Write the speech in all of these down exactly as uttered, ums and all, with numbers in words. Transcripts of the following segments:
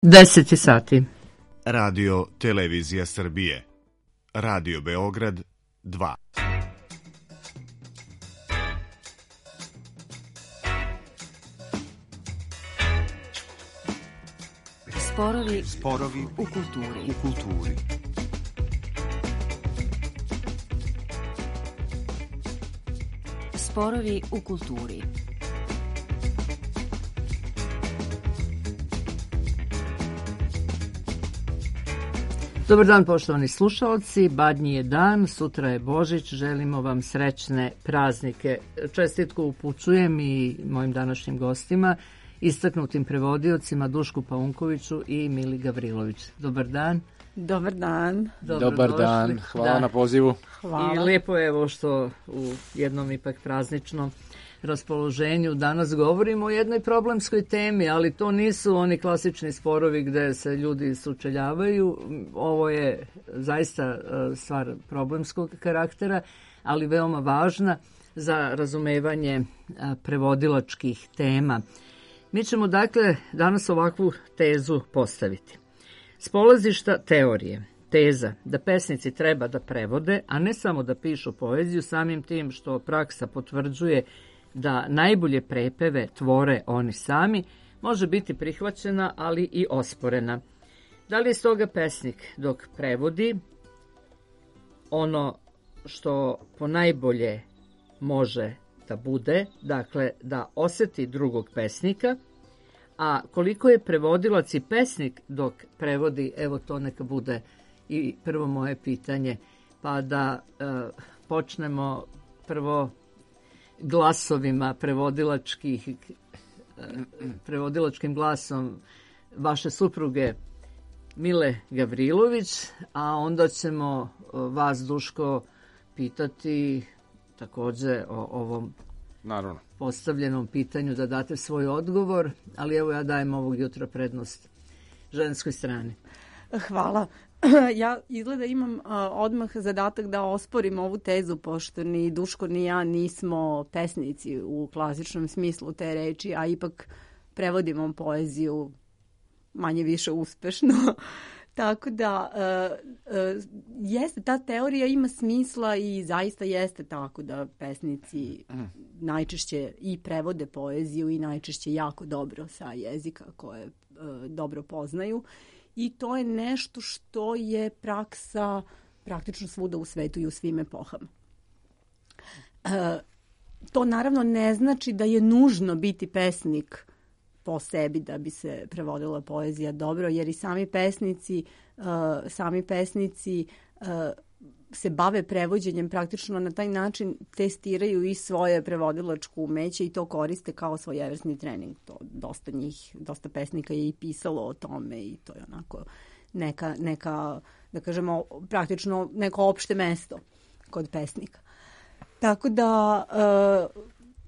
deset sati. Radio Televizija Srbije. Radio Beograd dva. Sporovi, Sporovi u kulturi. U kulturi. Sporovi u kulturi. Dobar dan, poštovani slušaoci. Badnji je dan, sutra je Božić. Želimo vam srećne praznike. Čestitku upućujem i mojim današnjim gostima, istaknutim prevodiocima Dušku Paunkoviću i Mili Gavrilović. Dobar dan. Dobar dan. Dobar dan. Hvala da. na pozivu. Hvala. I lijepo je evo što u jednom ipak prazničnom raspoloženju danas govorimo o jednoj problemskoj temi, ali to nisu oni klasični sporovi gde se ljudi sučeljavaju. Ovo je zaista stvar problemskog karaktera, ali veoma važna za razumevanje prevodilačkih tema. Mi ćemo dakle danas ovakvu tezu postaviti. S polazišta teorije, teza da pesnici treba da prevode, a ne samo da pišu poeziju, samim tim što praksa potvrđuje da najbolje prepeve tvore oni sami, može biti prihvaćena, ali i osporena. Da li je stoga pesnik dok prevodi ono što ponajbolje može da bude, dakle da oseti drugog pesnika, a koliko je prevodilac i pesnik dok prevodi, evo to neka bude i prvo moje pitanje, pa da e, počnemo prvo glasovima prevodilačkih, e, prevodilačkim glasom vaše supruge Mile Gavrilović, a onda ćemo vas, Duško, pitati takođe o ovom Naravno. postavljenom pitanju da date svoj odgovor, ali evo ja dajem ovog jutra prednost ženskoj strani. Hvala. Ja izgleda imam uh, odmah zadatak da osporim ovu tezu, pošto ni Duško ni ja nismo pesnici u klasičnom smislu te reči, a ipak prevodimo poeziju manje više uspešno. Tako da, uh, uh, jeste, ta teorija ima smisla i zaista jeste tako da pesnici mm. najčešće i prevode poeziju i najčešće jako dobro sa jezika koje uh, dobro poznaju. I to je nešto što je praksa praktično svuda u svetu i u svim epohama. Uh, to naravno ne znači da je nužno biti pesnik po sebi da bi se prevodila poezija dobro, jer i sami pesnici, uh, sami pesnici uh, se bave prevođenjem, praktično na taj način testiraju i svoje prevodilačko umeće i to koriste kao svojevrsni trening. To dosta njih, dosta pesnika je i pisalo o tome i to je onako neka, neka da kažemo, praktično neko opšte mesto kod pesnika. Tako da uh,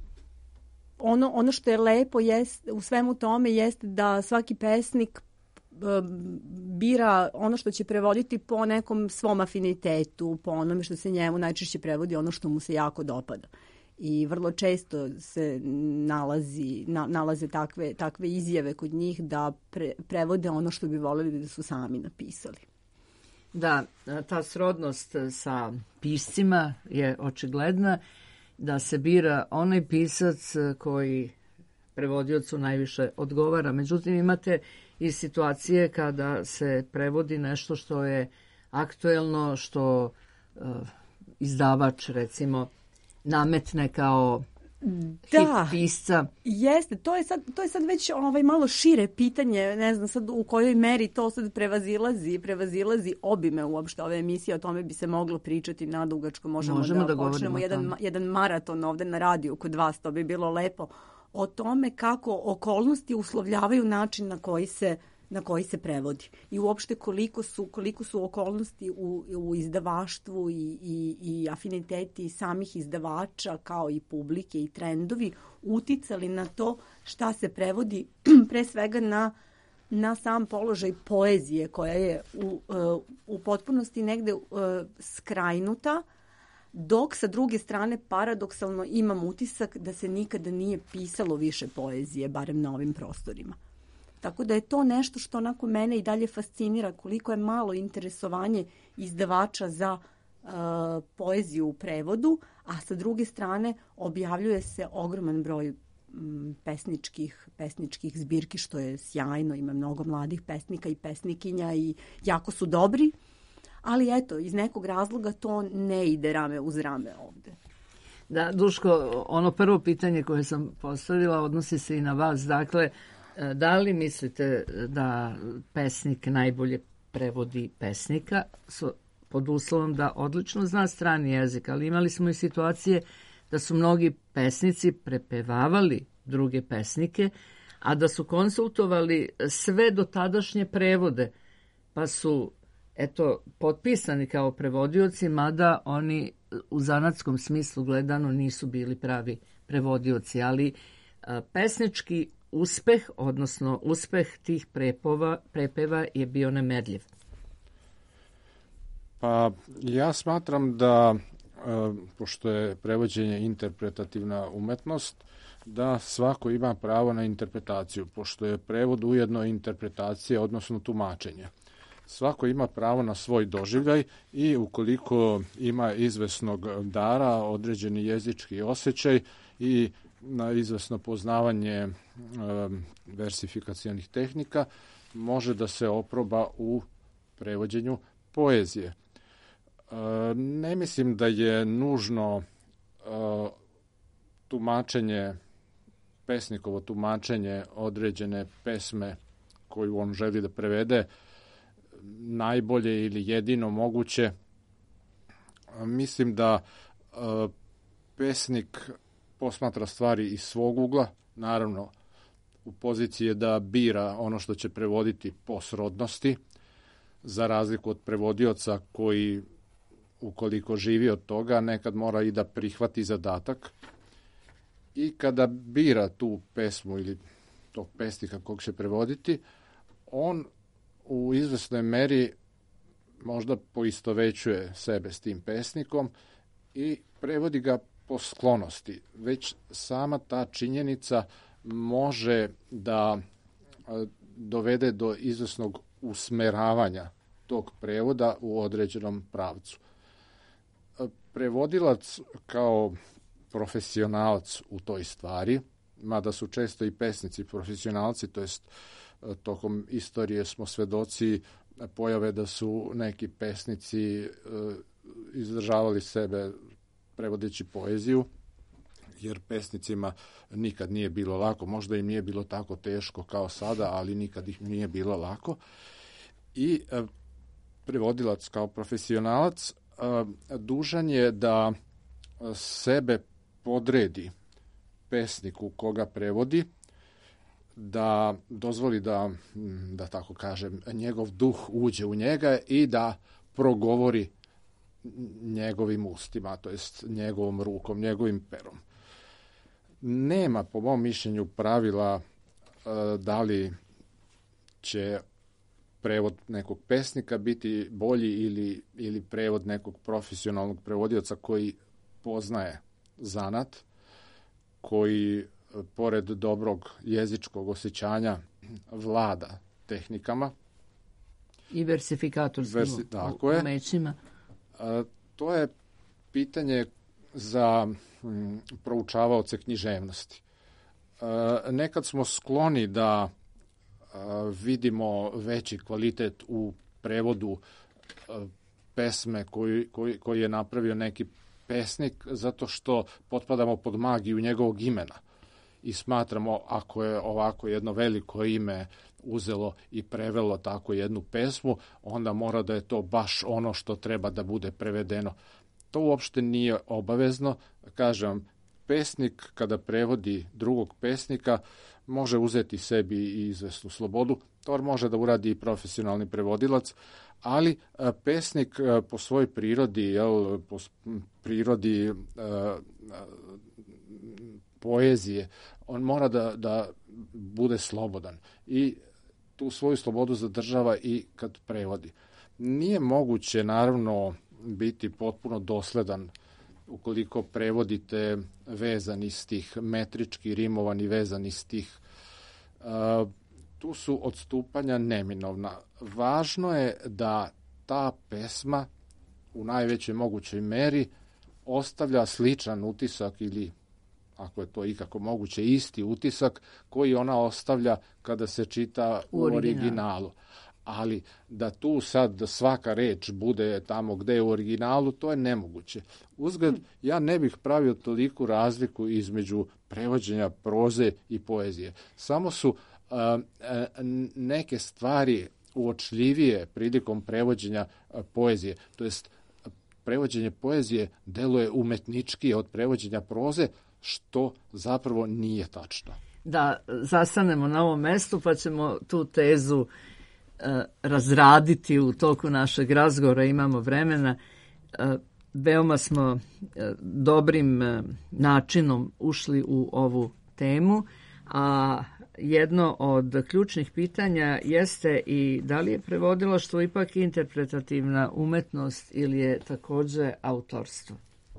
Ono, ono što je lepo jest, u svemu tome jeste da svaki pesnik e, bira ono što će prevoditi po nekom svom afinitetu, po onome što se njemu najčešće prevodi, ono što mu se jako dopada. I vrlo često se nalazi, na, nalaze takve, takve izjave kod njih da pre, prevode ono što bi voljeli da su sami napisali. Da, ta srodnost sa piscima je očigledna, da se bira onaj pisac koji prevodiocu najviše odgovara. Međutim, imate i situacije kada se prevodi nešto što je aktuelno, što uh, izdavač, recimo, nametne kao da, hit pisca. Jeste, to je sad, to je sad već ovaj malo šire pitanje, ne znam sad u kojoj meri to sad prevazilazi, prevazilazi obime uopšte ove emisije, o tome bi se moglo pričati nadugačko, možemo, možemo da, da počnemo jedan, jedan maraton ovde na radiju kod vas, to bi bilo lepo, o tome kako okolnosti uslovljavaju način na koji se na koji se prevodi i uopšte koliko su, koliko su okolnosti u, u izdavaštvu i, i, i afiniteti samih izdavača kao i publike i trendovi uticali na to šta se prevodi pre svega na, na sam položaj poezije koja je u, u potpunosti negde skrajnuta, dok sa druge strane paradoksalno imam utisak da se nikada nije pisalo više poezije, barem na ovim prostorima. Tako da je to nešto što onako mene i dalje fascinira, koliko je malo interesovanje izdavača za uh, poeziju u prevodu, a sa druge strane objavljuje se ogroman broj um, pesničkih, pesničkih zbirki, što je sjajno, ima mnogo mladih pesnika i pesnikinja i jako su dobri, ali eto, iz nekog razloga to ne ide rame uz rame ovde. Da, Duško, ono prvo pitanje koje sam postavila odnosi se i na vas. Dakle, da li mislite da pesnik najbolje prevodi pesnika pod uslovom da odlično zna strani jezik, ali imali smo i situacije da su mnogi pesnici prepevavali druge pesnike, a da su konsultovali sve do tadašnje prevode, pa su eto, potpisani kao prevodioci, mada oni u zanatskom smislu gledano nisu bili pravi prevodioci, ali a, pesnički uspeh, odnosno uspeh tih prepova, prepeva je bio nemerljiv. Pa ja smatram da, pošto je prevođenje interpretativna umetnost, da svako ima pravo na interpretaciju, pošto je prevod ujedno interpretacija, odnosno tumačenje. Svako ima pravo na svoj doživljaj i ukoliko ima izvesnog dara, određeni jezički osjećaj i na izvesno poznavanje e, versifikacionih tehnika, može da se oproba u prevođenju poezije. E, ne mislim da je nužno e, tumačenje, pesnikovo tumačenje određene pesme koju on želi da prevede najbolje ili jedino moguće. Mislim da e, pesnik posmatra stvari iz svog ugla, naravno u poziciji je da bira ono što će prevoditi po srodnosti, za razliku od prevodioca koji, ukoliko živi od toga, nekad mora i da prihvati zadatak. I kada bira tu pesmu ili tog pesnika kog će prevoditi, on u izvesnoj meri možda poistovećuje sebe s tim pesnikom i prevodi ga po sklonosti. Već sama ta činjenica može da dovede do izvesnog usmeravanja tog prevoda u određenom pravcu. Prevodilac kao profesionalac u toj stvari, mada su često i pesnici profesionalci, to jest tokom istorije smo svedoci pojave da su neki pesnici izdržavali sebe prevodeći poeziju, jer pesnicima nikad nije bilo lako, možda im nije bilo tako teško kao sada, ali nikad ih nije bilo lako. I prevodilac kao profesionalac dužan je da sebe podredi pesniku koga prevodi, da dozvoli da, da tako kažem, njegov duh uđe u njega i da progovori njegovim ustima, to jest njegovom rukom, njegovim perom. Nema, po mom mišljenju, pravila da li će prevod nekog pesnika biti bolji ili, ili prevod nekog profesionalnog prevodioca koji poznaje zanat, koji pored dobrog jezičkog osjećanja vlada tehnikama. I versifikatorskim Versi, tako umećima. A, to je pitanje za m, proučavaoce književnosti. A, nekad smo skloni da a, vidimo veći kvalitet u prevodu a, pesme koji, koji, koji je napravio neki pesnik, zato što potpadamo pod magiju njegovog imena i smatramo, ako je ovako jedno veliko ime uzelo i prevelo tako jednu pesmu, onda mora da je to baš ono što treba da bude prevedeno. To uopšte nije obavezno. Kažem, pesnik kada prevodi drugog pesnika može uzeti sebi i izvesnu slobodu. To može da uradi i profesionalni prevodilac, ali pesnik po svojoj prirodi, jel, po prirodi uh, poezije, on mora da, da bude slobodan i tu svoju slobodu zadržava i kad prevodi. Nije moguće, naravno, biti potpuno dosledan ukoliko prevodite vezani stih, metrički rimovan i vezani stih. Uh, tu su odstupanja neminovna. Važno je da ta pesma u najvećoj mogućoj meri ostavlja sličan utisak ili, ako je to ikako moguće, isti utisak koji ona ostavlja kada se čita u originalu. Ali da tu sad svaka reč bude tamo gde je u originalu, to je nemoguće. Uzgled, ja ne bih pravio toliku razliku između prevođenja proze i poezije. Samo su a, a, neke stvari uočljivije prilikom prevođenja a, poezije. To jest, prevođenje poezije deluje umetnički od prevođenja proze, što zapravo nije tačno. Da, zastanemo na ovom mestu pa ćemo tu tezu razraditi u toku našeg razgovora, imamo vremena. Veoma smo dobrim načinom ušli u ovu temu, a jedno od ključnih pitanja jeste i da li je prevodilaštvo ipak interpretativna umetnost ili je takođe autorstvo.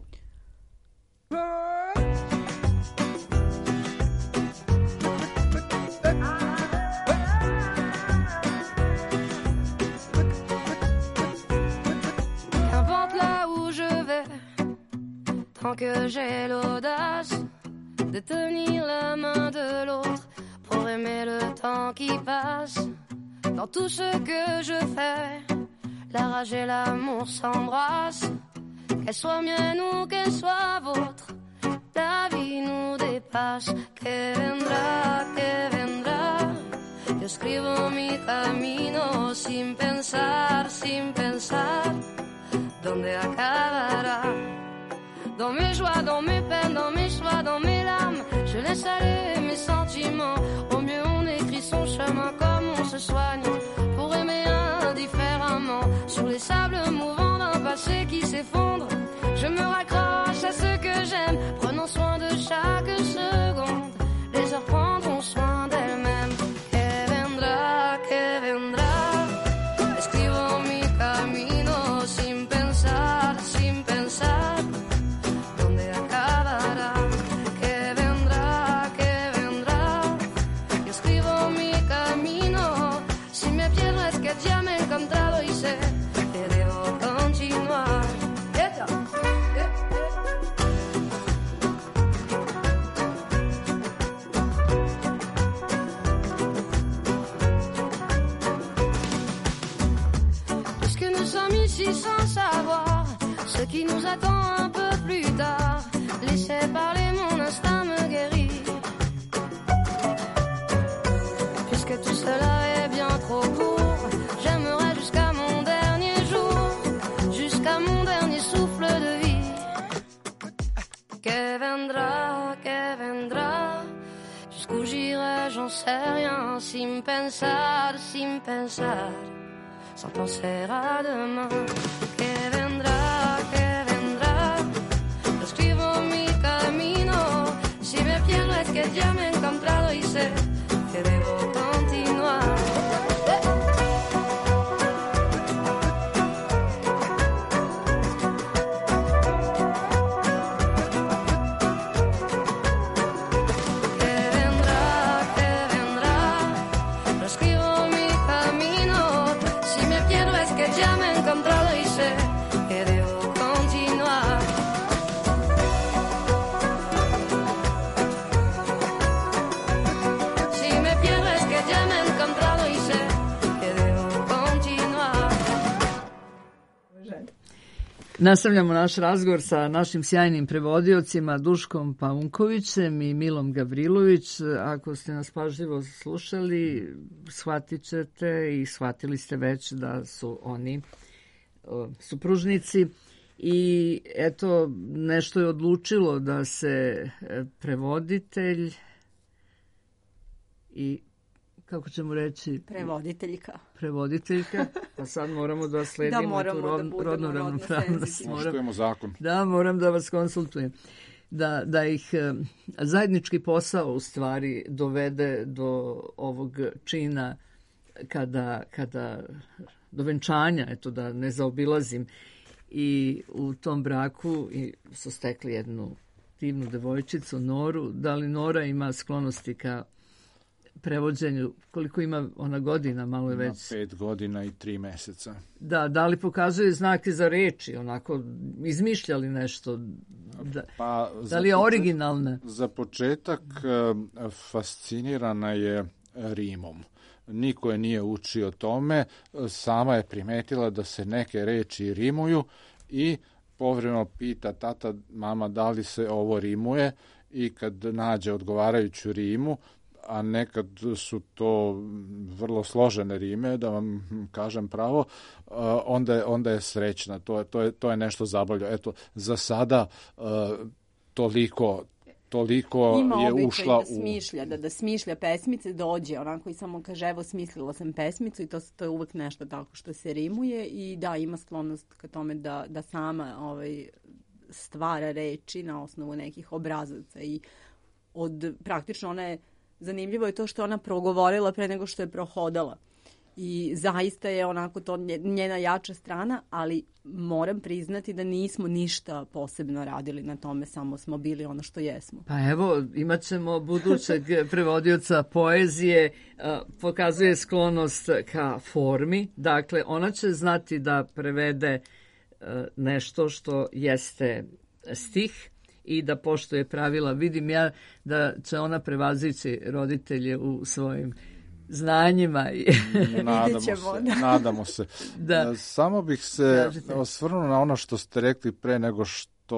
Tant que j'ai l'audace de tenir la main de l'autre pour aimer le temps qui passe. Dans tout ce que je fais, la rage et l'amour s'embrassent. Qu'elle soit mienne ou qu'elle soit vôtre, la vie nous dépasse. Que vendrá, que vendrá. Yo escribo mi camino sin pensar, sin pensar dónde acabará. Dans mes joies, dans mes peines, dans mes choix, dans mes larmes, je laisse aller mes sentiments. Au mieux on écrit son chemin comme on se soigne pour aimer indifféremment. Sur les sables mouvants d'un passé qui s'effondre, je me raccroche à ce que j'aime, prenant soin de chaque seconde. Les heures prendront soin d'elles-mêmes. Que vendrá, que vendrá. Escribo mi camino sin pensar, sin pensar. Sans savoir ce qui nous attend un peu plus tard, laissez parler, mon instinct me guérit. Puisque tout cela est bien trop court, j'aimerais jusqu'à mon dernier jour, jusqu'à mon dernier souffle de vie. Que vendrá, que vendrá, jusqu'où j'irai, j'en sais rien, sin pensar, sin pensar. Sans penser à demain. Que vendrá, que vendrá. Yo escribo mi camino. Si me pierdo es que ya me he encontrado y sé que debo continuar. Nastavljamo naš razgovor sa našim sjajnim prevodiocima Duškom Paunkovićem i Milom Gavrilović. Ako ste nas pažljivo slušali, shvatit ćete i shvatili ste već da su oni o, supružnici. I eto, nešto je odlučilo da se prevoditelj i kako ćemo reći? Prevoditeljka. Prevoditeljka, pa sad moramo da sledimo da moramo tu rod, da rodnu ravnopravnost. Poštujemo zakon. Da, moram da vas konsultujem. Da, da ih zajednički posao u stvari dovede do ovog čina kada, kada do venčanja, eto da ne zaobilazim. I u tom braku su stekli jednu divnu devojčicu, Noru. Da li Nora ima sklonosti ka prevođenju, koliko ima ona godina, malo je već... Ima pet godina i tri meseca. Da, da li pokazuje znake za reči, onako izmišljali nešto? Da, pa, da li je originalna? Za početak fascinirana je rimom. Niko je nije učio tome, sama je primetila da se neke reči rimuju i povremeno pita tata, mama, da li se ovo rimuje, i kad nađe odgovarajuću rimu, a nekad su to vrlo složene rime, da vam kažem pravo, onda je, onda je srećna. To je, to je, to je nešto zabavljivo. Eto, za sada toliko toliko ima je ušla da smišlja, da, da smišlja pesmice, dođe onako i samo kaže, evo smislila sam pesmicu, i to, to je uvek nešto tako što se rimuje, i da, ima sklonost ka tome da, da sama ovaj, stvara reči na osnovu nekih obrazaca, i od praktično ona je, zanimljivo je to što ona progovorila pre nego što je prohodala. I zaista je onako to njena jača strana, ali moram priznati da nismo ništa posebno radili na tome, samo smo bili ono što jesmo. Pa evo, imat ćemo budućeg prevodioca poezije, pokazuje sklonost ka formi, dakle ona će znati da prevede nešto što jeste stih i da poštuje pravila. Vidim ja da će ona prevazići roditelje u svojim znanjima. Nadamo se. Nadamo se. Da. Samo bih se osvrnuo na ono što ste rekli pre nego što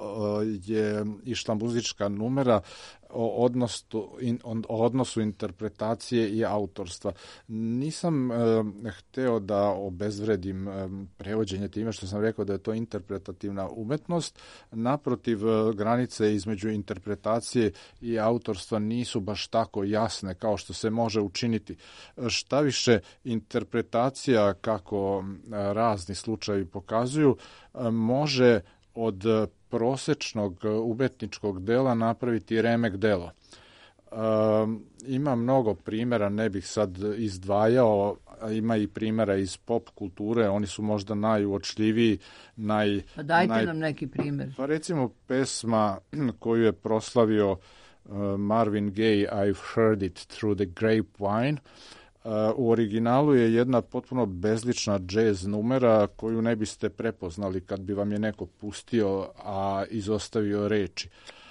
je išla muzička numera o odnosu, o odnosu interpretacije i autorstva. Nisam e, hteo da obezvredim e, prevođenje time što sam rekao da je to interpretativna umetnost. Naprotiv, granice između interpretacije i autorstva nisu baš tako jasne kao što se može učiniti. Šta više, interpretacija, kako razni slučajevi pokazuju, može od prosečnog umetničkog dela napraviti remek delo. E, ima mnogo primjera, ne bih sad izdvajao, ima i primjera iz pop kulture, oni su možda najuočljiviji, naj... Pa dajte naj... nam neki primjer. Pa recimo pesma koju je proslavio uh, Marvin Gaye, I've heard it through the grapevine. Uh, u originalu je jedna potpuno bezlična džez numera koju ne biste prepoznali kad bi vam je neko pustio, a izostavio reči.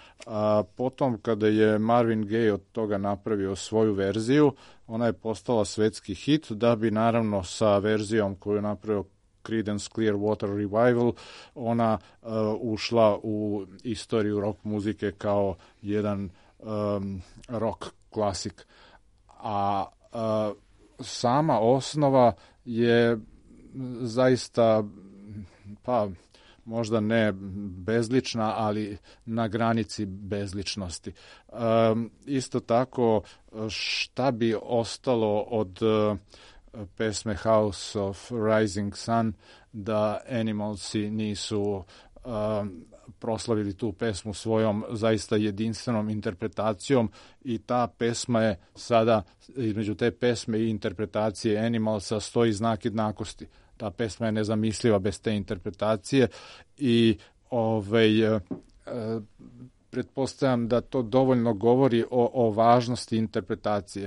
A potom kada je Marvin Gaye od toga napravio svoju verziju, ona je postala svetski hit, da bi naravno sa verzijom koju je napravio Creedence Clearwater Revival, ona uh, ušla u istoriju rock muzike kao jedan um, rock klasik. A uh, sama osnova je zaista, pa možda ne bezlična, ali na granici bezličnosti. Um, isto tako, šta bi ostalo od uh, pesme House of Rising Sun da Animalsi nisu um, proslavili tu pesmu svojom zaista jedinstvenom interpretacijom, i ta pesma je sada, između te pesme i interpretacije Animalsa stoji znak jednakosti. Ta pesma je nezamisliva bez te interpretacije i ovaj, e, pretpostavljam da to dovoljno govori o, o važnosti interpretacije.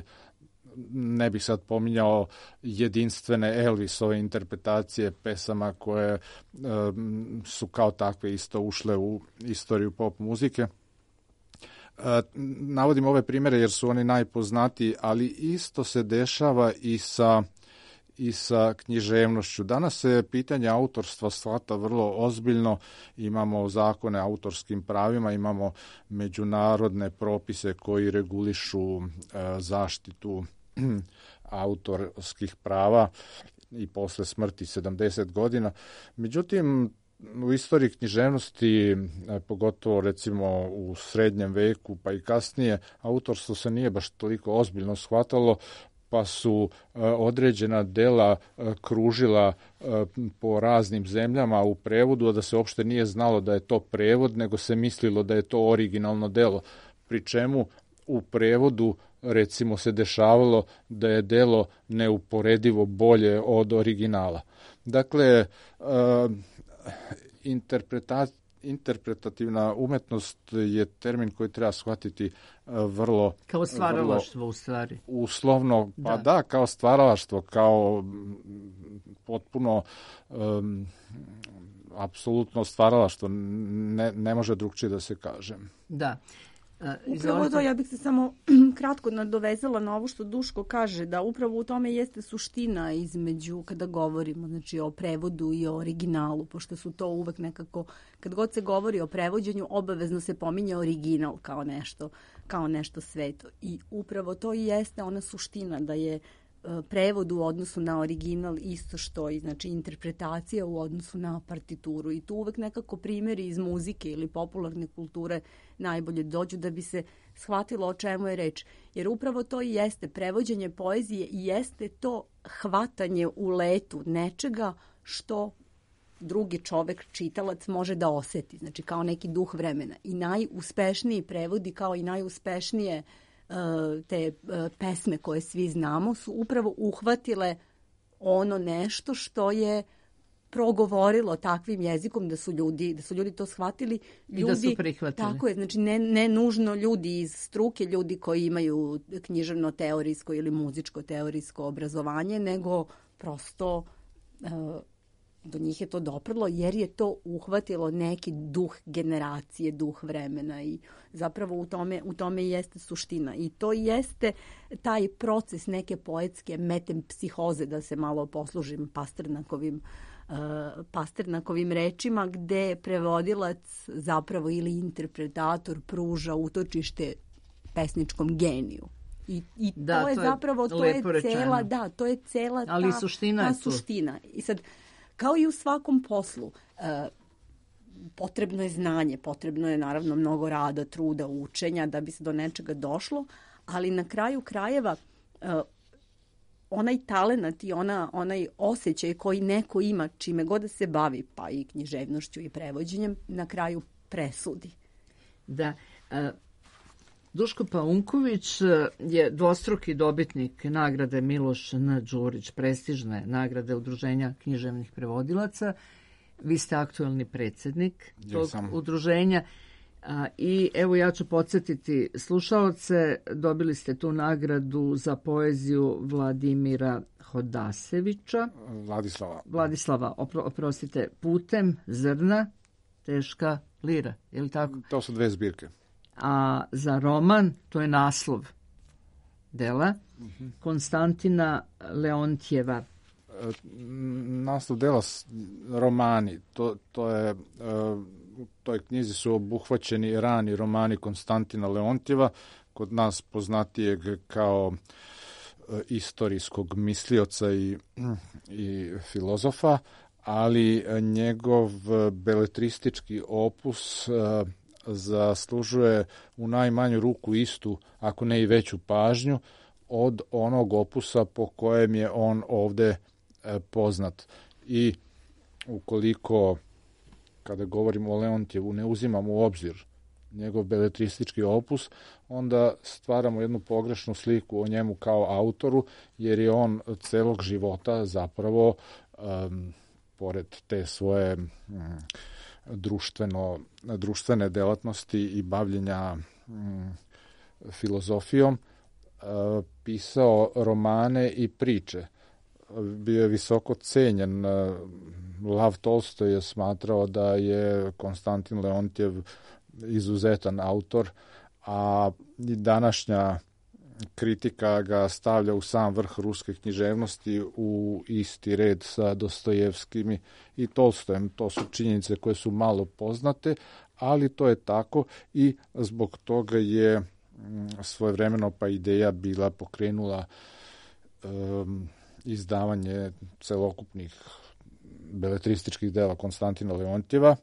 Ne bih sad pominjao jedinstvene Elvisove interpretacije pesama koje e, su kao takve isto ušle u istoriju pop muzike. E, navodim ove primjere jer su oni najpoznatiji, ali isto se dešava i sa i sa književnošću. Danas se pitanje autorstva shvata vrlo ozbiljno. Imamo zakone o autorskim pravima, imamo međunarodne propise koji regulišu e, zaštitu autorskih prava i posle smrti sedamdeset godina. Međutim, u istoriji književnosti, pogotovo recimo u srednjem veku pa i kasnije, autorstvo se nije baš toliko ozbiljno shvatalo, pa su e, određena dela e, kružila e, po raznim zemljama u prevodu, a da se uopšte nije znalo da je to prevod, nego se mislilo da je to originalno delo. Pri čemu u prevodu recimo se dešavalo da je delo neuporedivo bolje od originala. Dakle, e, interpretacija interpretativna umetnost je termin koji treba shvatiti vrlo... Kao stvaralaštvo vrlo u stvari. Uslovno, pa da, da kao stvaralaštvo, kao potpuno um, apsolutno stvaralaštvo, ne, ne može drugčije da se kaže. Da. Upravo to, ja bih se samo kratko nadovezala na ovo što Duško kaže, da upravo u tome jeste suština između, kada govorimo znači, o prevodu i o originalu, pošto su to uvek nekako, kad god se govori o prevođenju, obavezno se pominje original kao nešto, kao nešto sveto. I upravo to i jeste ona suština, da je prevod u odnosu na original isto što i znači interpretacija u odnosu na partituru i tu uvek nekako primjeri iz muzike ili popularne kulture najbolje dođu da bi se shvatilo o čemu je reč. Jer upravo to i jeste prevođenje poezije i jeste to hvatanje u letu nečega što drugi čovek, čitalac, može da oseti. Znači kao neki duh vremena. I najuspešniji prevodi kao i najuspešnije te pesme koje svi znamo su upravo uhvatile ono nešto što je progovorilo takvim jezikom da su ljudi da su ljudi to shvatili, ljudi, i da su prihvatili. Tako je, znači ne, ne nužno ljudi iz struke, ljudi koji imaju književno teorijsko ili muzičko teorijsko obrazovanje, nego prosto do njih je to doprlo jer je to uhvatilo neki duh generacije, duh vremena i zapravo u tome, u tome jeste suština. I to jeste taj proces neke poetske metempsihoze, da se malo poslužim Pasternakovim, uh, Pasternakovim rečima, gde prevodilac zapravo ili interpretator pruža utočište pesničkom geniju. I, i da, to je to zapravo, to je cela, da, to je cela Ali ta, suština ta suština. I sad, kao i u svakom poslu, e, potrebno je znanje, potrebno je naravno mnogo rada, truda, učenja da bi se do nečega došlo, ali na kraju krajeva e, onaj talenat i ona, onaj osjećaj koji neko ima čime god da se bavi, pa i književnošću i prevođenjem, na kraju presudi. Da, e, Duško Paunković je dvostruki dobitnik nagrade Miloš N. Đurić, prestižne nagrade Udruženja književnih prevodilaca. Vi ste aktuelni predsjednik tog ja udruženja. A, I evo ja ću podsjetiti slušaoce, dobili ste tu nagradu za poeziju Vladimira Hodasevića. Vladislava. Vladislava, opro, oprostite, Putem zrna, teška lira, je li tako? To su dve zbirke. A za roman, to je naslov dela, uh-huh. Konstantina Leontjeva. E, naslov dela romani, to, to je, u toj knjizi su obuhvaćeni rani romani Konstantina Leontjeva, kod nas poznatijeg kao istorijskog mislioca i, i filozofa, ali njegov beletristički opus zaslužuje u najmanju ruku istu, ako ne i veću pažnju od onog opusa po kojem je on ovde poznat. I ukoliko, kada govorimo o Leontjevu, ne uzimamo u obzir njegov beletristički opus, onda stvaramo jednu pogrešnu sliku o njemu kao autoru, jer je on celog života zapravo, um, pored te svoje um, društveno, društvene delatnosti i bavljenja um, filozofijom, uh, pisao romane i priče. Bio je visoko cenjen. Lav Tolstoj je smatrao da je Konstantin Leontjev izuzetan autor, a današnja kritika ga stavlja u sam vrh ruske književnosti u isti red sa Dostojevskim i Tolstojem. To su činjenice koje su malo poznate, ali to je tako i zbog toga je svojevremeno pa ideja bila pokrenula um, izdavanje celokupnih beletrističkih dela Konstantina Leontjeva.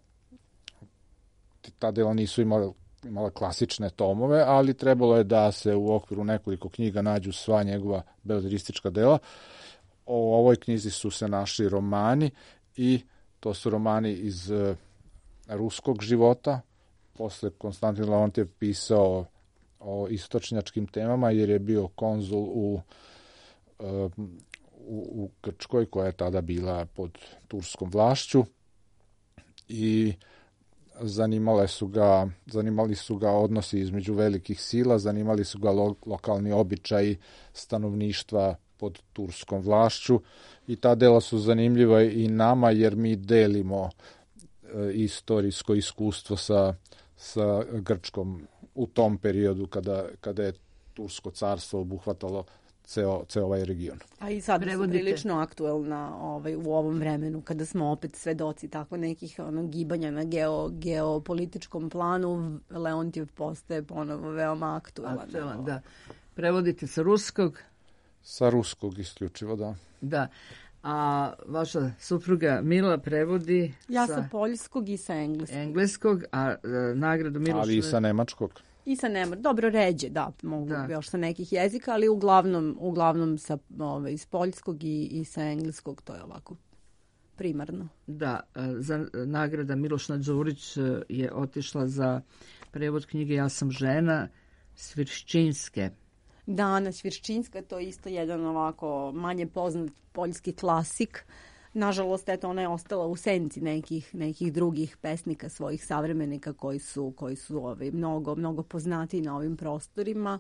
Ta dela nisu imala, imala klasične tomove, ali trebalo je da se u okviru nekoliko knjiga nađu sva njegova beletristička dela. O ovoj knjizi su se našli romani i to su romani iz uh, ruskog života. Posle Konstantin Leontjev pisao o istočnjačkim temama jer je bio konzul u uh, U, u Grčkoj, koja je tada bila pod turskom vlašću, i zanimale su ga, zanimali su ga odnosi između velikih sila, zanimali su ga lo, lokalni običaji stanovništva pod turskom vlašću i ta dela su zanimljiva i nama jer mi delimo e, istorijsko iskustvo sa, sa Grčkom u tom periodu kada, kada je Tursko carstvo obuhvatalo ceo, ceo ovaj region. A i sad su prilično aktuelna ovaj, u ovom vremenu, kada smo opet svedoci tako nekih ono, gibanja na geo, geopolitičkom planu, Leontijev postaje ponovo veoma aktuelan. Aktuelan, da. Prevodite sa ruskog? Sa ruskog isključivo, da. Da. A vaša supruga Mila prevodi ja sa... sa poljskog i sa engleskog. Engleskog, a e, nagradu Miloša... Ali i sa nemačkog. I sa nema, dobro ređe, da, mogu da. Još sa nekih jezika, ali uglavnom, uglavnom sa, ove, iz poljskog i, i sa engleskog, to je ovako primarno. Da, za nagrada Miloš Đurić je otišla za prevod knjige Ja sam žena Svirščinske. Da, Ana Svirščinska, to je isto jedan ovako manje poznat poljski klasik. Nažalost, eto, ona je ostala u senci nekih, nekih drugih pesnika svojih savremenika koji su, koji su ovaj, mnogo, mnogo poznati na ovim prostorima.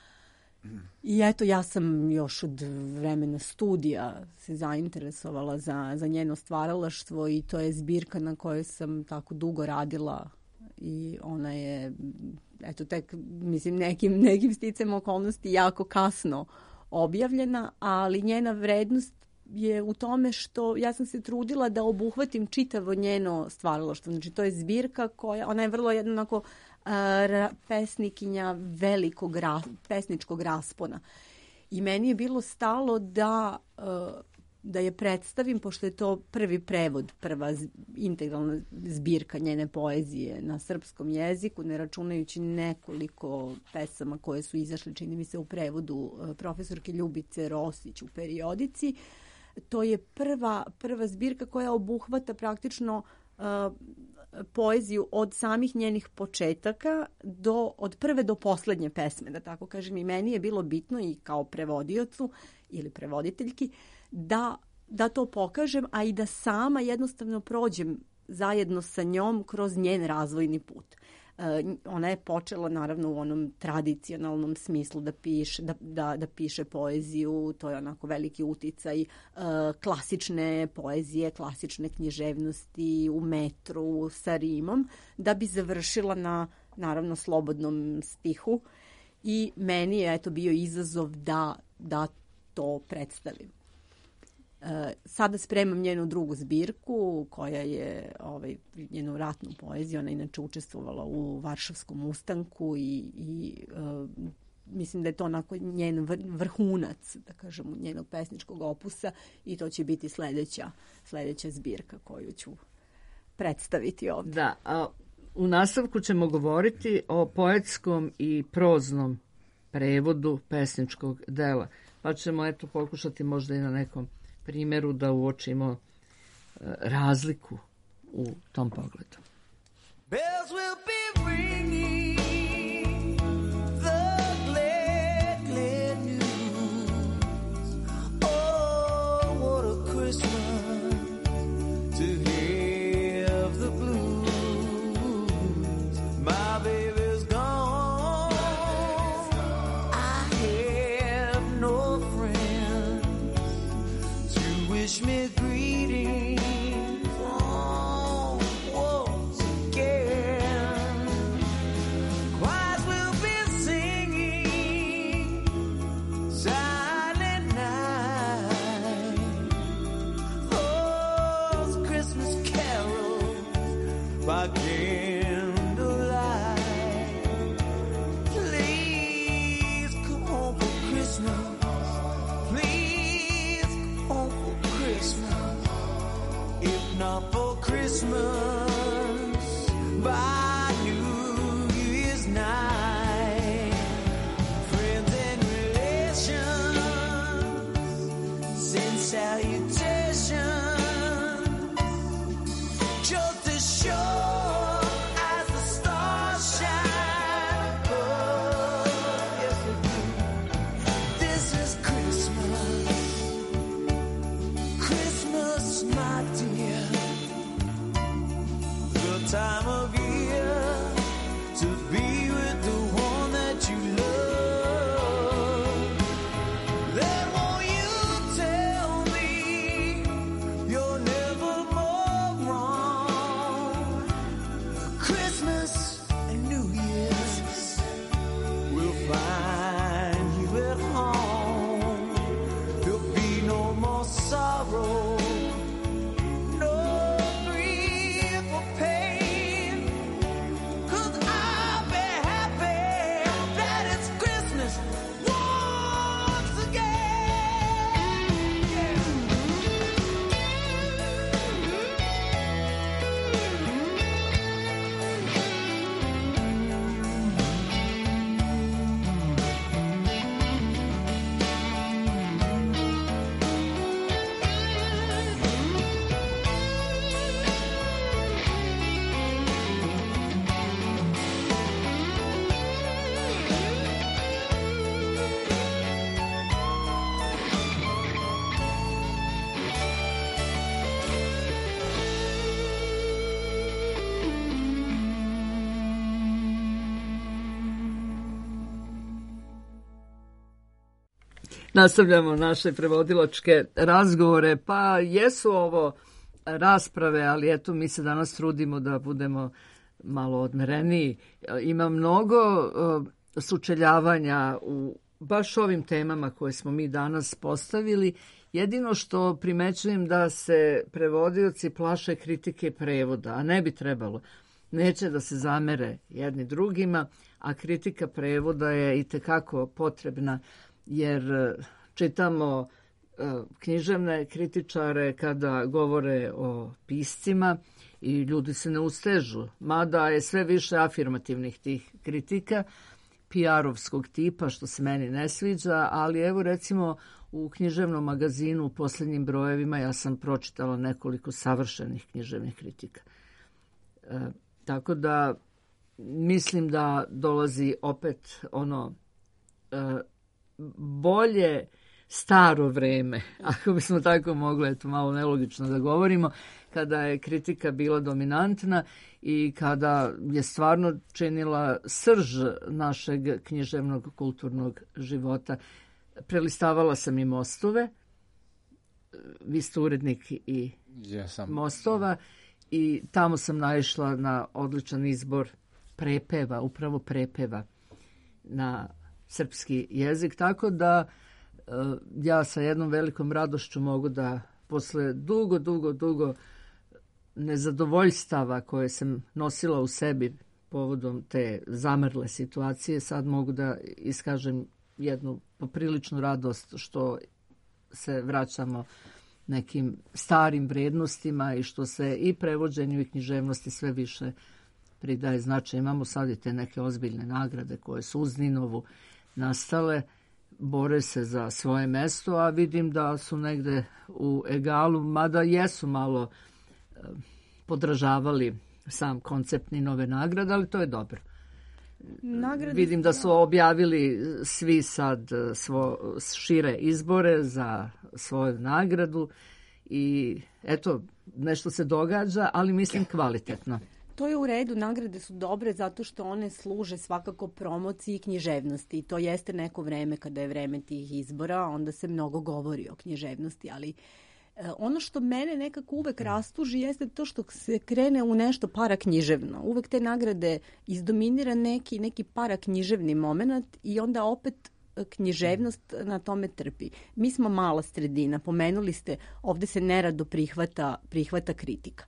I eto, ja sam još od vremena studija se zainteresovala za, za njeno stvaralaštvo i to je zbirka na kojoj sam tako dugo radila i ona je, eto, tek, mislim, nekim, nekim sticem okolnosti jako kasno objavljena, ali njena vrednost je u tome što ja sam se trudila da obuhvatim čitavo njeno stvaralaštvo. Znači, to je zbirka koja, ona je vrlo jednako uh, pesnikinja velikog ra, pesničkog raspona. I meni je bilo stalo da, uh, da je predstavim, pošto je to prvi prevod, prva z, integralna zbirka njene poezije na srpskom jeziku, ne računajući nekoliko pesama koje su izašle, čini mi se, u prevodu uh, profesorke Ljubice Rosić u periodici. To je prva, prva zbirka koja obuhvata praktično uh, poeziju od samih njenih početaka do, od prve do poslednje pesme, da tako kažem. I meni je bilo bitno i kao prevodiocu ili prevoditeljki da, da to pokažem, a i da sama jednostavno prođem zajedno sa njom kroz njen razvojni put. Uh, ona je počela naravno u onom tradicionalnom smislu da piše, da, da, da piše poeziju, to je onako veliki uticaj uh, klasične poezije, klasične književnosti u metru sa rimom, da bi završila na naravno slobodnom stihu i meni je eto bio izazov da, da to predstavim. Sada spremam njenu drugu zbirku koja je ovaj, njenu ratnu poeziju. Ona inače učestvovala u Varšavskom ustanku i, i uh, mislim da je to onako njen vrhunac, da kažem, njenog pesničkog opusa i to će biti sledeća, sledeća zbirka koju ću predstaviti ovdje. Da, a u nastavku ćemo govoriti o poetskom i proznom prevodu pesničkog dela. Pa ćemo eto pokušati možda i na nekom primjeru da uočimo razliku u tom pogledu. Bells will be ringing the glad, glad news. Oh, what a Christmas to have the blues. My baby's gone. I have no friend to wish me greetings oh, once again. Choirs will be singing silent night. Those Christmas carols by candlelight. Please come home for Christmas. Please come home for Christmas. If not for Christmas, by New Year's night. Friends and relations send salutations just as sure as the stars shine. Oh, yes they do. This is Christmas. Christmas, my dear. nastavljamo naše prevodilačke razgovore. Pa jesu ovo rasprave, ali eto mi se danas trudimo da budemo malo odmereniji. Ima mnogo uh, sučeljavanja u baš ovim temama koje smo mi danas postavili. Jedino što primećujem da se prevodioci plaše kritike prevoda, a ne bi trebalo. Neće da se zamere jedni drugima, a kritika prevoda je i tekako potrebna, jer čitamo književne kritičare kada govore o piscima i ljudi se ne ustežu, mada je sve više afirmativnih tih kritika, P R-ovskog tipa, što se meni ne sviđa, ali evo recimo u književnom magazinu u posljednjim brojevima ja sam pročitala nekoliko savršenih književnih kritika. E, tako da mislim da dolazi opet ono e, bolje staro vreme, ako bismo tako mogli, eto malo nelogično da govorimo, kada je kritika bila dominantna i kada je stvarno činila srž našeg književnog kulturnog života. Prelistavala sam i Mostove, vi ste urednik i Jesam. Mostova, i tamo sam naišla na odličan izbor prepeva, upravo prepeva na srpski jezik, tako da ja sa jednom velikom radošću mogu da posle dugo, dugo, dugo nezadovoljstava koje sam nosila u sebi povodom te zamrle situacije, sad mogu da iskažem jednu popriličnu radost što se vraćamo nekim starim vrednostima i što se i prevođenju i književnosti sve više pridaje značaj. Imamo sad i te neke ozbiljne nagrade koje su uz Ninovu nastale, bore se za svoje mesto, a vidim da su negde u egalu, mada jesu malo e, podražavali sam koncept Ninove nagrade, ali to je dobro. Nagrade vidim da su objavili svi sad svo, šire izbore za svoju nagradu i eto, nešto se događa, ali mislim kvalitetno. To je u redu, nagrade su dobre zato što one služe svakako promociji književnosti i to jeste neko vreme kada je vreme tih izbora, onda se mnogo govori o književnosti, ali e, ono što mene nekako uvek rastuži jeste to što se krene u nešto paraknjiževno. Uvek te nagrade izdominira neki, neki paraknjiževni moment i onda opet književnost na tome trpi. Mi smo mala sredina, pomenuli ste, ovde se nerado prihvata, prihvata kritika.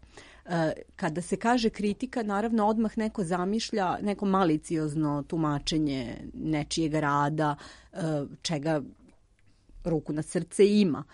Kada se kaže kritika, naravno odmah neko zamišlja neko maliciozno tumačenje nečijeg rada, čega ruku na srce ima.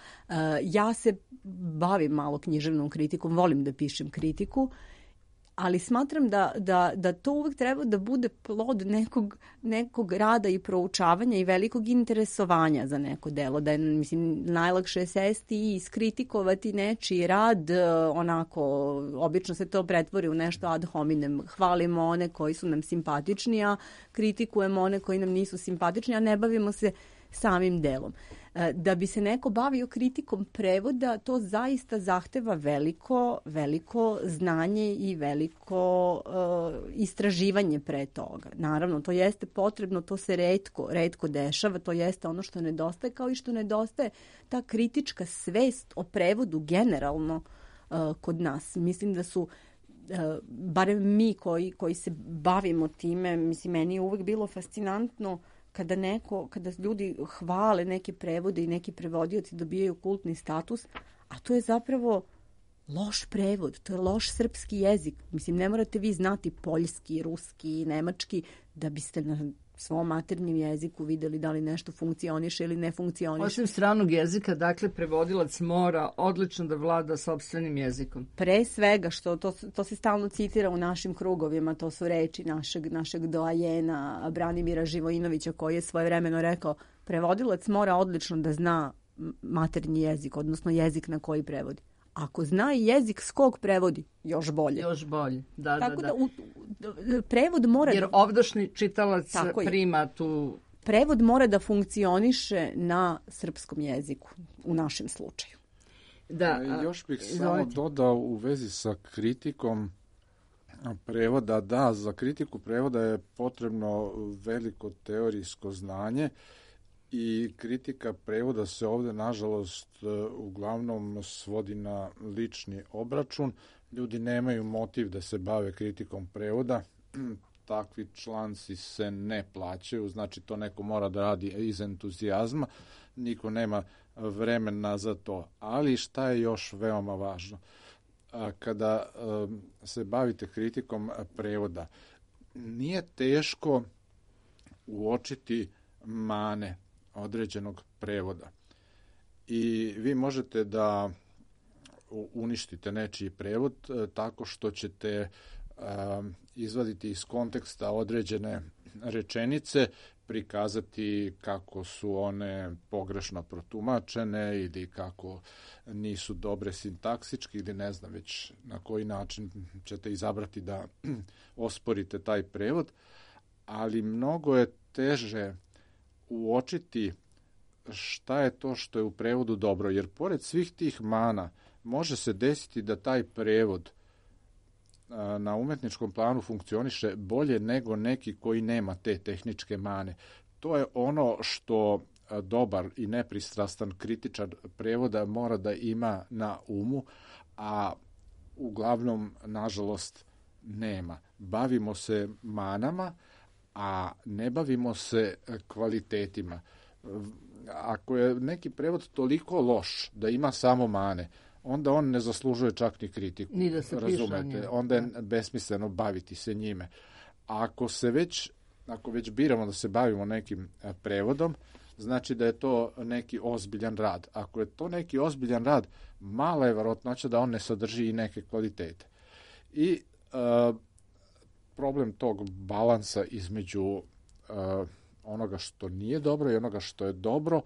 Ja se bavim malo književnom kritikom, volim da pišem kritiku, ali smatram da, da, da to uvek treba da bude plod nekog, nekog rada i proučavanja i velikog interesovanja za neko delo. Da je, mislim, najlakše je sesti i iskritikovati nečiji rad, onako, obično se to pretvori u nešto ad hominem. Hvalimo one koji su nam simpatični, a kritikujemo one koji nam nisu simpatični, a ne bavimo se samim delom. Da bi se neko bavio kritikom prevoda, to zaista zahteva veliko, veliko znanje i veliko uh, istraživanje pre toga. Naravno, to jeste potrebno, to se retko, retko dešava, to jeste ono što nedostaje, kao i što nedostaje ta kritička svest o prevodu generalno uh, kod nas. Mislim da su Uh, barem mi koji, koji se bavimo time, mislim, meni je uvek bilo fascinantno kada neko, kada ljudi hvale neke prevode i neki prevodioci dobijaju kultni status, a to je zapravo loš prevod, to je loš srpski jezik. Mislim, ne morate vi znati poljski, ruski, nemački da biste na svom maternjem jeziku videli da li nešto funkcioniše ili ne funkcioniše. Osim stranog jezika, dakle, prevodilac mora odlično da vlada sopstvenim jezikom. Pre svega, što to, to se stalno citira u našim krugovima, to su reči našeg, našeg doajena Branimira Živojinovića, koji je svojevremeno rekao, prevodilac mora odlično da zna maternji jezik, odnosno jezik na koji prevodi. Ako zna i jezik s kog prevodi, još bolje. Još bolje, da, Tako da, da. da u, prevod mora... Jer ovdašnji čitalac prima tu... Prevod mora da funkcioniše na srpskom jeziku, u našem slučaju. Da, a, još bih samo dodao u vezi sa kritikom prevoda. Da, za kritiku prevoda je potrebno veliko teorijsko znanje I kritika prevoda se ovde, nažalost, uglavnom svodi na lični obračun. Ljudi nemaju motiv da se bave kritikom prevoda. Takvi članci se ne plaćaju, znači to neko mora da radi iz entuzijazma. Niko nema vremena za to. Ali šta je još veoma važno? Kada se bavite kritikom prevoda, nije teško uočiti mane određenog prevoda. I vi možete da uništite nečiji prevod tako što ćete izvaditi iz konteksta određene rečenice, prikazati kako su one pogrešno protumačene ili kako nisu dobre sintaksički ili ne znam već na koji način ćete izabrati da osporite taj prevod, ali mnogo je teže uočiti šta je to što je u prevodu dobro, jer pored svih tih mana može se desiti da taj prevod na umetničkom planu funkcioniše bolje nego neki koji nema te tehničke mane. To je ono što dobar i nepristrastan kritičar prevoda mora da ima na umu, a uglavnom, nažalost, nema. Bavimo se manama, a ne bavimo se kvalitetima. Ako je neki prevod toliko loš da ima samo mane, onda on ne zaslužuje čak ni kritiku. Ni da se razumete? Onda je besmisleno baviti se njime. A ako se već, ako već biramo da se bavimo nekim prevodom, znači da je to neki ozbiljan rad. Ako je to neki ozbiljan rad, mala je verovatnoća da on ne sadrži i neke kvalitete. I uh, problem tog balansa između uh, onoga što nije dobro i onoga što je dobro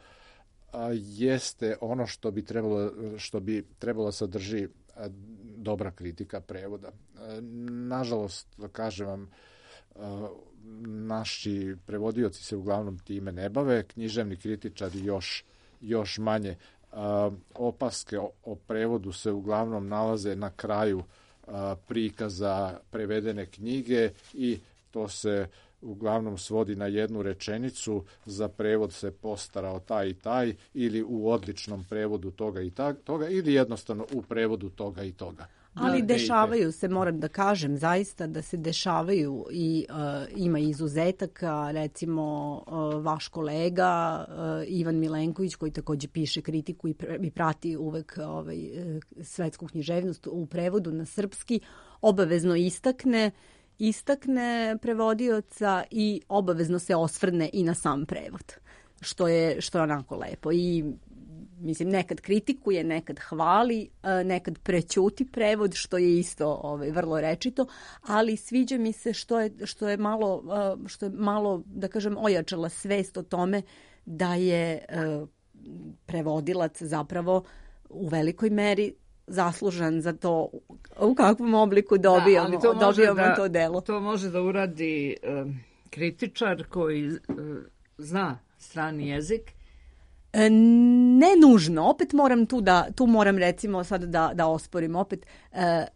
jeste ono što bi trebalo, što bi trebalo sadrži dobra kritika prevoda. Nažalost, da kažem vam, naši prevodioci se uglavnom time ne bave, književni kritičari još, još manje. Opaske o prevodu se uglavnom nalaze na kraju prikaza prevedene knjige i to se uglavnom svodi na jednu rečenicu, za prevod se postarao taj i taj, ili u odličnom prevodu toga i toga, ili jednostavno u prevodu toga i toga. Ali dešavaju se, moram da kažem, zaista da se dešavaju i uh, ima izuzetaka, recimo uh, vaš kolega uh, Ivan Milenković, koji takođe piše kritiku i, pr- i prati uvek ovaj, uh, svetsku književnost u prevodu na srpski, obavezno istakne istakne prevodioca i obavezno se osvrne i na sam prevod, što je, što je onako lepo. I mislim, nekad kritikuje, nekad hvali, nekad prećuti prevod, što je isto ovaj, vrlo rečito, ali sviđa mi se što je, što je malo, što je malo, da kažem, ojačala svest o tome da je prevodilac zapravo u velikoj meri zaslužan za to u kakvom obliku dobijamo, da, to, dobijamo da, to delo. To može da uradi um, kritičar koji uh, zna strani jezik. E, ne nužno. Opet moram tu da, tu moram recimo sad da, da osporim opet. E,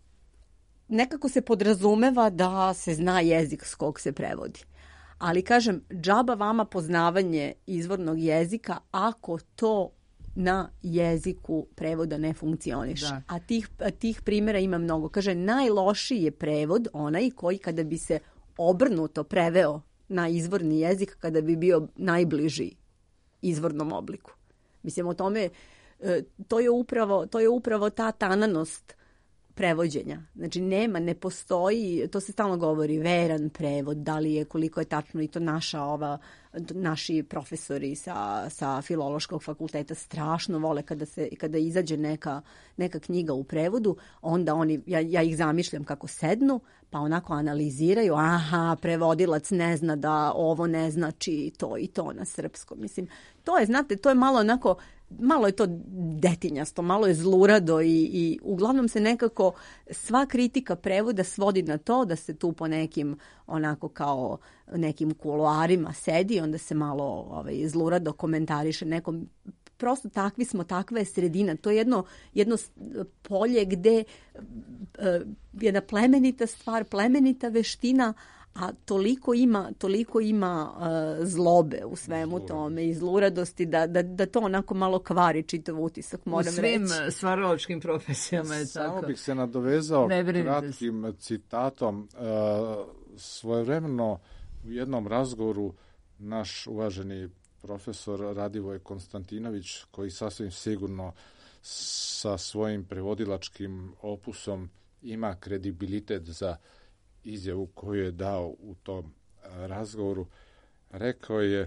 nekako se podrazumeva da se zna jezik s kog se prevodi. Ali kažem, džaba vama poznavanje izvornog jezika ako to na jeziku prevoda ne funkcioniše. Da. A tih, a tih primjera ima mnogo. Kaže, najlošiji je prevod onaj koji kada bi se obrnuto preveo na izvorni jezik, kada bi bio najbliži izvornom obliku. Mislim, o tome, to je upravo, to je upravo ta tananost prevođenja. Znači, nema, ne postoji, to se stalno govori, veran prevod, da li je, koliko je tačno i to naša ova, naši profesori sa, sa filološkog fakulteta strašno vole kada se, kada izađe neka, neka knjiga u prevodu, onda oni, ja, ja ih zamišljam kako sednu, pa onako analiziraju, aha, prevodilac ne zna da ovo ne znači to i to na srpskom. Mislim, to je, znate, to je malo onako, malo je to detinjasto, malo je zlurado i, i uglavnom se nekako sva kritika prevoda svodi na to da se tu po nekim onako kao nekim kuloarima sedi, onda se malo ovaj, zlurado komentariše nekom. Prosto takvi smo, takva je sredina. To je jedno, jedno polje gde uh, jedna plemenita stvar, plemenita veština, a toliko ima, toliko ima uh, zlobe u svemu Zlura. tome i zluradosti da, da, da to onako malo kvari čitav utisak, moram reći. U svim reći. stvaralačkim profesijama je Samo tako. Samo bih se nadovezao kratkim citatom. Uh, svojevremeno u jednom razgovoru naš uvaženi profesor Radivoj Konstantinović, koji sasvim sigurno sa svojim prevodilačkim opusom ima kredibilitet za izjavu koju je dao u tom razgovoru, rekao je e,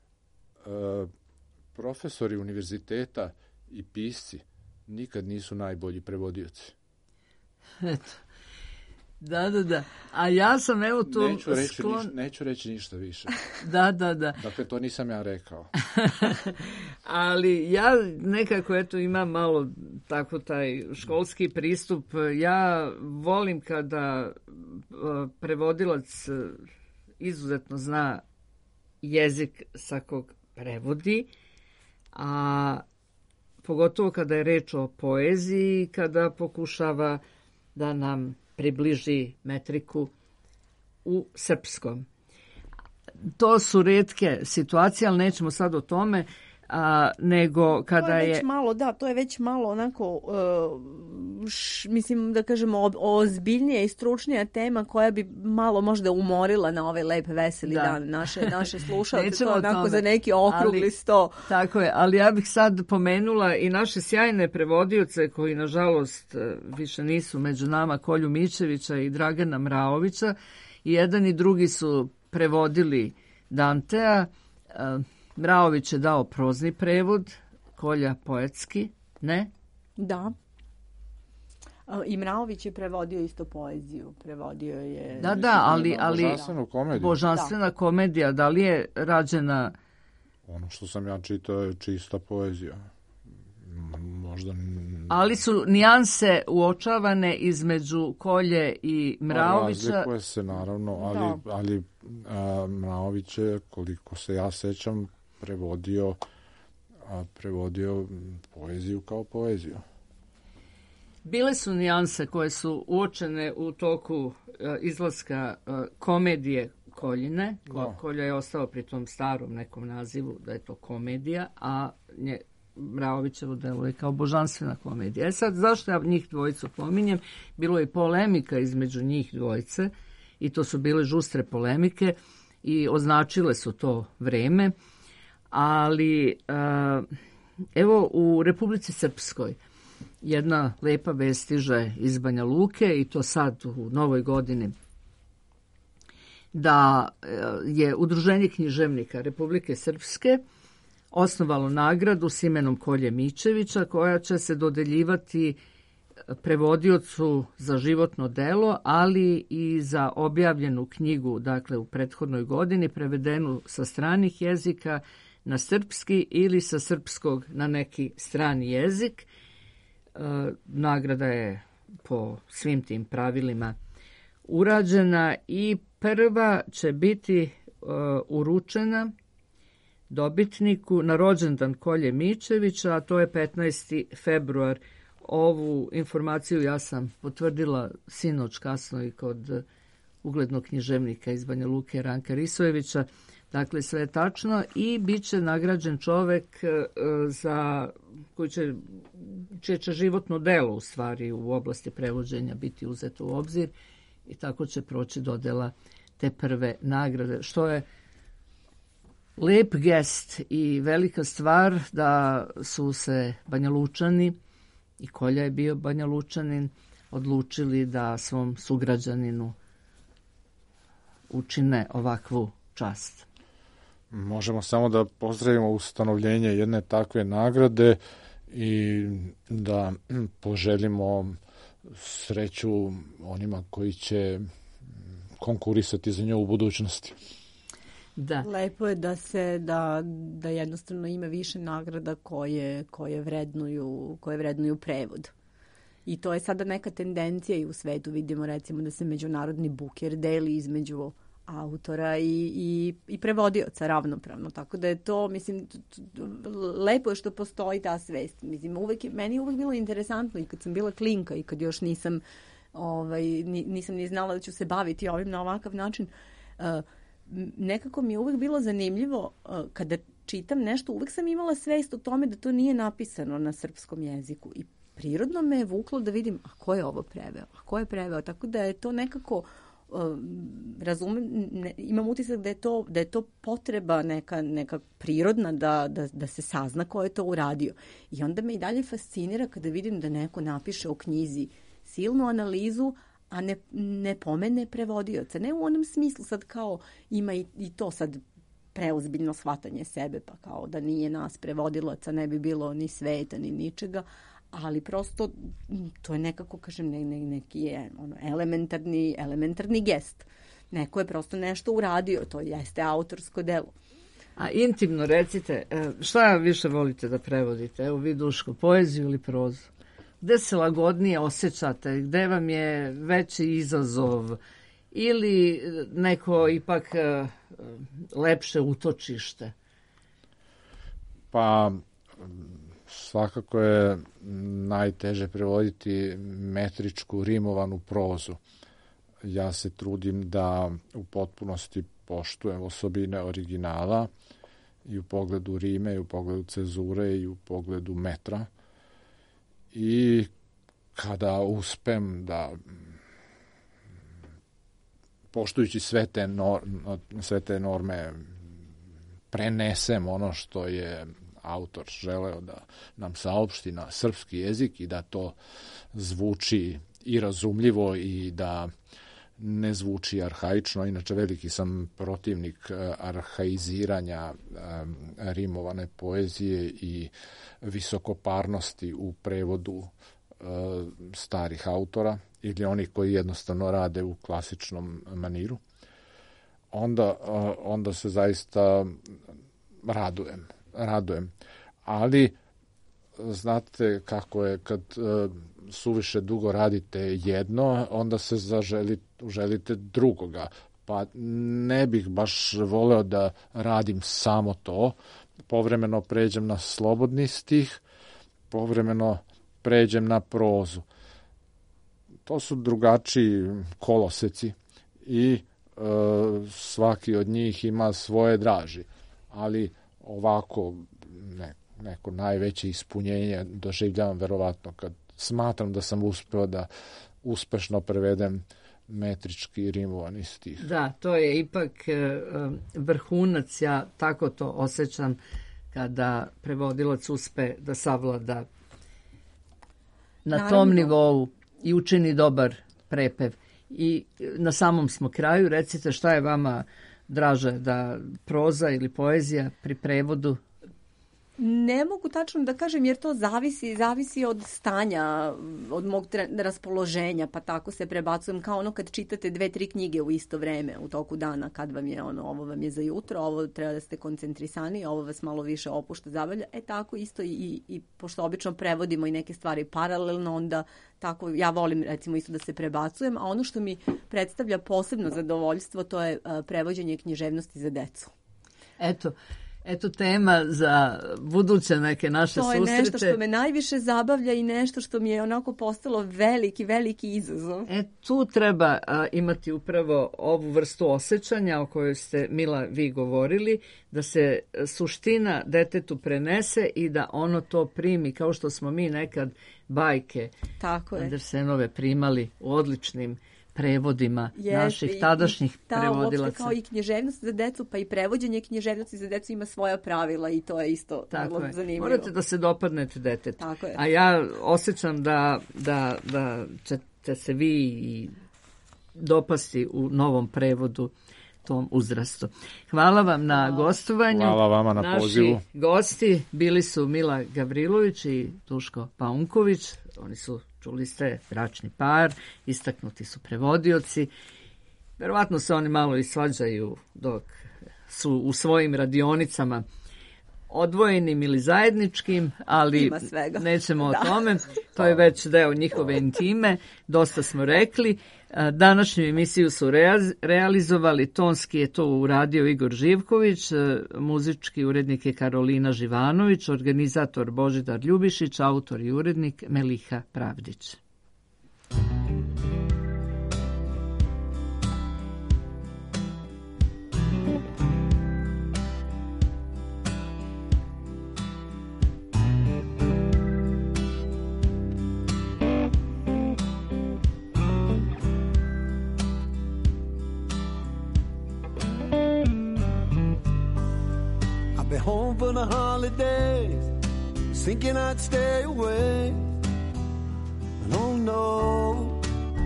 profesori univerziteta i pisci nikad nisu najbolji prevodioci. Eto. Da, da, da. A ja sam evo tu neću reći, sklon... niš, neću reći ništa više. Da, da, da. Dakle, to nisam ja rekao. Ali ja nekako eto imam malo tako taj školski pristup. Ja volim kada prevodilac izuzetno zna jezik sa kog prevodi, a pogotovo kada je reč o poeziji, kada pokušava da nam približi metriku u srpskom. To su retke situacije, ali nećemo sad o tome, a, nego kada to je... Već je... malo, da, to je već malo onako, uh, š, mislim da kažemo, ozbiljnija i stručnija tema koja bi malo možda umorila na ovaj lep, veseli da. dan naše, naše slušalce. To onako za neki okrugli ali, sto. Tako je, ali ja bih sad pomenula i naše sjajne prevodioce koji, nažalost, više nisu među nama, Kolju Mićevića i Dragana Mraovića. I jedan i drugi su prevodili Dantea. Mraović je dao prozni prevod, Kolja poetski, ne? Da. I Mraović je prevodio isto poeziju. Prevodio je... Da, da, ali... ali božanstvenu komediju. Božanstvena da. komedija, da li je rađena... Ono što sam ja čitao je čista poezija. Možda... Ali su nijanse uočavane između Kolje i Mraovića. Razlikuje se, naravno, ali, da. ali a, Mraović je, koliko se ja sećam, prevodio, a, prevodio poeziju kao poeziju. Bile su nijanse koje su uočene u toku a, izlaska a, komedije Koljine. Ko, Kolja je ostao pri tom starom nekom nazivu da je to komedija, a nje Mraovićevo delo je kao božanstvena komedija. E sad, zašto ja njih dvojicu pominjem? Bilo je polemika između njih dvojice i to su bile žustre polemike i označile su to vreme, ali uh, evo u Republici Srpskoj jedna lepa vest stiže iz Banja Luke i to sad u novoj godini, da je Udruženje književnika Republike Srpske osnovalo nagradu s imenom Kolje Mićevića, koja će se dodeljivati prevodiocu za životno delo, ali i za objavljenu knjigu, dakle u prethodnoj godini, prevedenu sa stranih jezika na srpski ili sa srpskog na neki strani jezik. E, nagrada je po svim tim pravilima urađena i prva će biti e, uručena dobitniku na rođendan Kolje Mićevića, a to je petnaesti februar. Ovu informaciju ja sam potvrdila sinoć kasno i kod uglednog književnika iz Banja Luke, Ranka Risojevića. Dakle, sve je tačno i bit će nagrađen čovek za koji će, čije će životno delo u stvari u oblasti prevođenja biti uzeto u obzir i tako će proći dodela te prve nagrade, što je lep gest i velika stvar da su se Banja Lučani, i Kolja je bio Banja Lučanin, odlučili da svom sugrađaninu učine ovakvu čast. Možemo samo da pozdravimo ustanovljenje jedne takve nagrade i da poželimo sreću onima koji će konkurisati za nju u budućnosti. Da. Lepo je da se da, da jednostavno ima više nagrada koje, koje, vrednuju, koje vrednuju prevod. I to je sada neka tendencija i u svetu. Vidimo recimo da se međunarodni buker deli između autora i, i, i prevodioca ravnopravno. Tako da je to, mislim, lepo je što postoji ta svest. Mislim, uvek, meni je uvek bilo interesantno i kad sam bila klinka i kad još nisam, ovaj, nisam ni znala da ću se baviti ovim na ovakav način. nekako mi je uvek bilo zanimljivo kada čitam nešto, uvek sam imala svest o tome da to nije napisano na srpskom jeziku i prirodno me je vuklo da vidim a ko je ovo preveo, a ko je preveo, tako da je to nekako razumem, ne, imam utisak da je to, da je to potreba neka, neka prirodna da, da, da se sazna ko je to uradio. I onda me i dalje fascinira kada vidim da neko napiše o knjizi silnu analizu, a ne, ne pomene prevodioca. Ne u onom smislu sad kao ima i, i to sad preozbiljno shvatanje sebe, pa kao da nije nas prevodilaca, ne bi bilo ni sveta, ni ničega, ali prosto to je nekako, kažem, ne, ne, neki je ono, elementarni, elementarni gest. Neko je prosto nešto uradio, to jeste autorsko delo. A intimno recite, šta više volite da prevodite? Evo vi, Duško, poeziju ili prozu? Gde se lagodnije osjećate? Gde vam je veći izazov? Ili neko ipak lepše utočište? Pa svakako je najteže prevoditi metričku rimovanu prozu. Ja se trudim da u potpunosti poštujem osobine originala i u pogledu rime, i u pogledu cezure, i u pogledu metra. I kada uspem da poštujući sve te, nor, sve te norme prenesem ono što je autor želeo da nam saopšti na srpski jezik i da to zvuči i razumljivo i da ne zvuči arhaično. Inače, veliki sam protivnik arhaiziranja rimovane poezije i visokoparnosti u prevodu starih autora ili onih koji jednostavno rade u klasičnom maniru. Onda, onda se zaista radujem. radujem. Ali znate kako je kad suviše dugo radite jedno, onda se zaželi, želite drugoga. Pa ne bih baš voleo da radim samo to. Povremeno pređem na slobodni stih, povremeno pređem na prozu. To su drugačiji koloseci i e, svaki od njih ima svoje draži. Ali ovako ne, neko najveće ispunjenje doživljavam verovatno kad smatram da sam uspeo da uspešno prevedem metrički rimovani stih. Da, to je ipak vrhunac, ja tako to osjećam kada prevodilac uspe da savlada na Naravno. tom nivou i učini dobar prepev. I na samom smo kraju, recite šta je vama draže, da proza ili poezija pri prevodu? Ne mogu tačno da kažem jer to zavisi, zavisi od stanja, od mog raspoloženja, pa tako se prebacujem kao ono kad čitate dve, tri knjige u isto vreme u toku dana, kad vam je ono, ovo vam je za jutro, ovo treba da ste koncentrisani, ovo vas malo više opušta, zabavlja. E tako isto i, i pošto obično prevodimo i neke stvari paralelno, onda tako ja volim recimo isto da se prebacujem, a ono što mi predstavlja posebno zadovoljstvo to je uh, prevođenje književnosti za decu. Eto, Eto tema za buduće neke naše susrete. To je nešto što me najviše zabavlja i nešto što mi je onako postalo veliki, veliki izazov. E, tu treba a, imati upravo ovu vrstu osjećanja o kojoj ste, Mila, vi govorili, da se suština detetu prenese i da ono to primi, kao što smo mi nekad bajke Tako je. Andersenove primali u odličnim prevodima Jeste, naših tadašnjih ta, prevodilaca. Uopšte kao i književnost za decu, pa i prevođenje književnosti za decu ima svoja pravila i to je isto Tako vrlo je. zanimljivo. Morate da se dopadnete detetu. Tako je. A ja osjećam da, da, da ćete se vi i dopasti u novom prevodu tom uzrastu. Hvala vam na Hvala. gostovanju. Hvala vama na Naši pozivu. gosti bili su Mila Gavrilović i Duško Paunković. Oni su, čuli ste, bračni par, istaknuti su prevodioci. Verovatno se oni malo i svađaju dok su u svojim radionicama odvojenim ili zajedničkim, ali nećemo da. o tome. To je već deo njihove intime. Dosta smo rekli. Današnju emisiju su realizovali, tonski je to uradio Igor Živković, muzički urednik je Karolina Živanović, organizator Božidar Ljubišić, autor i urednik Meliha Pravdić. home for the holidays, thinking I'd stay away. Oh no,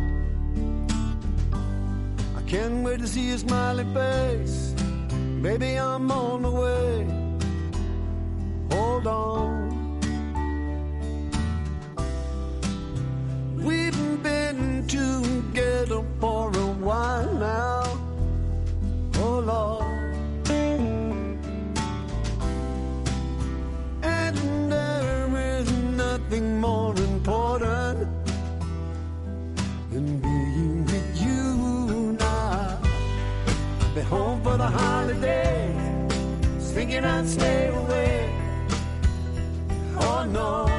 I can't wait to see your smiling face. Baby, I'm on the way. Hold on. We've been together for a while now. Oh Lord. And there is nothing more important than being with you now. I'll be home for the holiday, thinking I'd stay away. Oh no,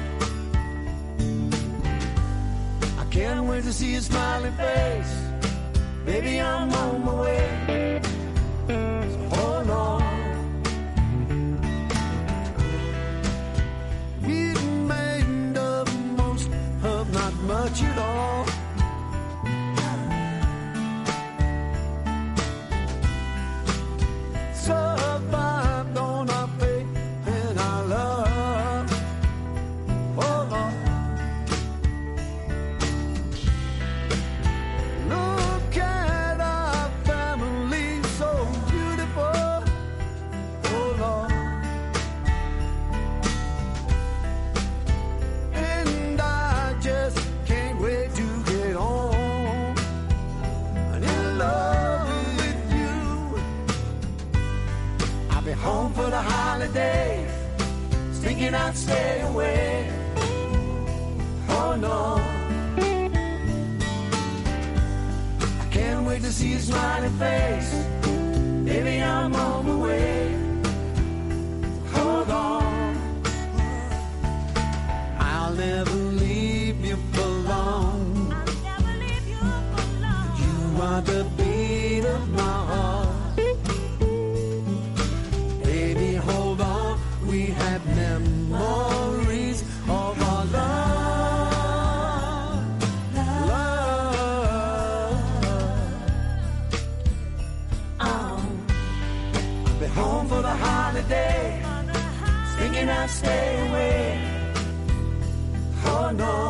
I can't wait to see your smiling face. Baby, I'm on my way. So hold on. We've made the most of not much at all. Survived on our faith and our love. Oh Lord, look at our family, so beautiful. Oh Lord, and I just can't wait to get home and in love with you. I'll be home for the holiday, thinking I'd stay away. Oh no, I can't wait to see your smiling face. Baby, I'm on my way. Hold on, I'll never leave you for long. I'll never leave you for long. You are the beat of my heart. Baby, hold on, we have memories of our love, love. Oh, I'll be home for the holiday, thinking I'd stay away. Oh no,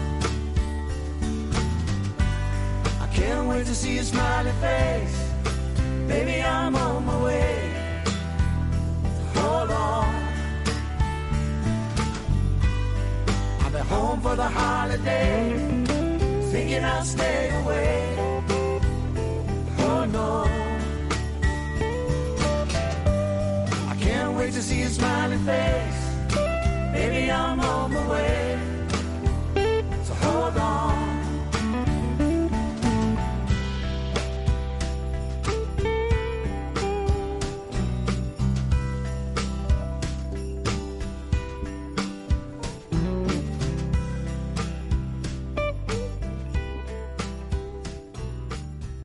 I can't wait to see your smiling face. Baby, I'm on my way. Hold on, I'll be home for the holiday, thinking I'll stay away. Oh no, I can't wait to see your smiling face. Baby, I'm on my way. So hold on.